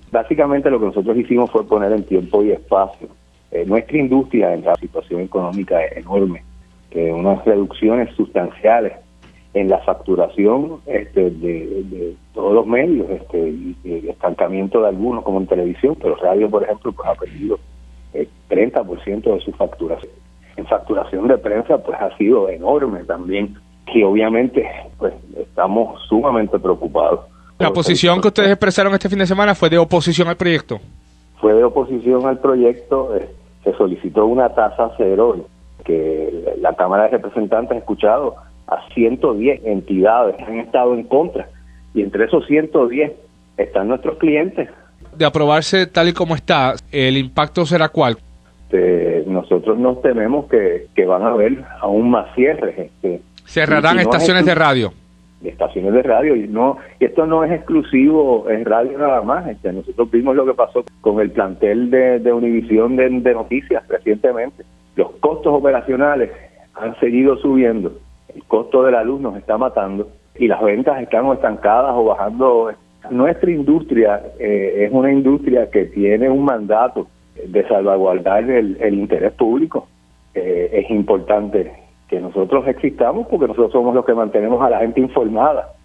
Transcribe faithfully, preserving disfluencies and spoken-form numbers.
Básicamente lo que nosotros hicimos fue poner en tiempo y espacio eh, nuestra industria en la situación económica enorme, que unas reducciones sustanciales en la facturación este, de, de todos los medios, este, y, y estancamiento de algunos como en televisión, pero radio, por ejemplo, pues ha perdido el treinta por ciento de su facturación. En facturación de prensa pues ha sido enorme también, y obviamente pues estamos sumamente preocupados. La posición que ustedes expresaron este fin de semana fue de oposición al proyecto. Fue de oposición al proyecto, eh, se solicitó una tasa cero, que la Cámara de Representantes ha escuchado a ciento diez entidades que han estado en contra, y entre esos ciento diez están nuestros clientes. De aprobarse tal y como está, ¿el impacto será cuál? Este, nosotros nos tememos que, que van a haber aún más cierres. Este, ¿Cerrarán si no estaciones es, de radio? De estaciones de radio, y no, y esto no es exclusivo en radio nada más. Este, nosotros vimos lo que pasó con el plantel de, de Univisión de, de noticias recientemente. Los costos operacionales han seguido subiendo, el costo de la luz nos está matando y las ventas están estancadas o bajando. Nuestra industria eh, es una industria que tiene un mandato de salvaguardar el, el interés público. Eh, es importante que nosotros existamos porque nosotros somos los que mantenemos a la gente informada